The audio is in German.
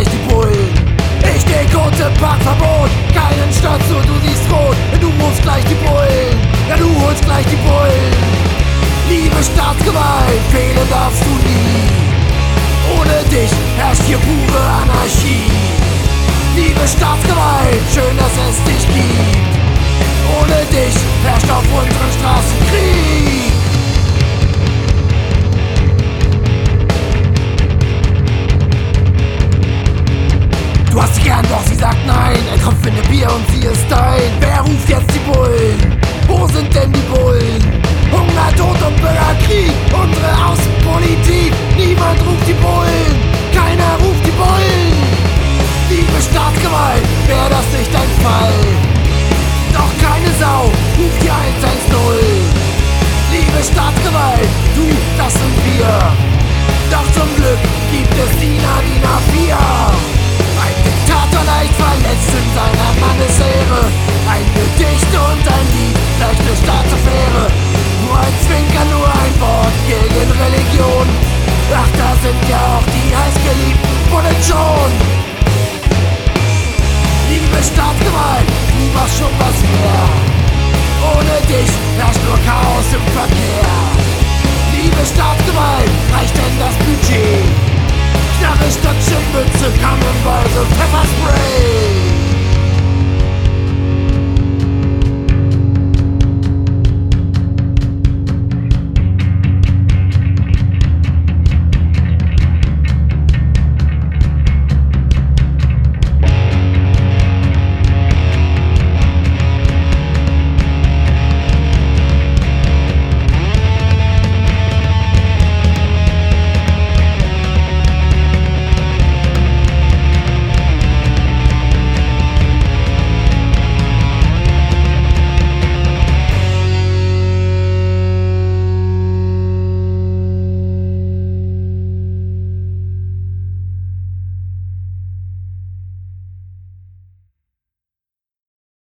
gleich die Bullen. Ich geh kurz im Parkverbot, keinen stört so, du siehst rot. Du rufst gleich die Bullen, ja du holst gleich die Bullen. Liebe Staatsgewalt, fehlen darfst du nie. Ohne dich herrscht hier pure Anarchie. Liebe Staatsgewalt, schön, dass es dich gibt. Ohne dich herrscht auf unseren Straßen Krieg. Du hast sie gern, doch sie sagt nein. Ein Tropfen in Bier und sie ist dein. Wer ruft jetzt die Bullen? Wo sind denn die Bullen? Hunger, Tod und Bürgerkrieg, unsere Außenpolitik. Niemand ruft die Bullen, keiner ruft die Bullen. Liebe Staatsgewalt, wär das nicht dein Fall? Doch keine Sau ruft die 110. Liebe Staatsgewalt, du, das sind wir. Doch zum Glück gibt es DIN A4. Ein Diktator leicht verletzt in seiner Mannesehre. Ein Gedicht und ein Lied, gleich eine Staatsaffäre. Nur ein Zwinker, nur ein Wort gegen Religion. Ach, da sind ja auch die heißgeliebten Bullen schon. Liebe Staatsgewalt, du machst schon was mehr. Ohne dich herrscht nur Chaos im Verkehr. Liebe Staatsgewalt, reicht denn das Budget? Knarre, Stöckchen, Mütze, Kannonweise, Pfefferspray.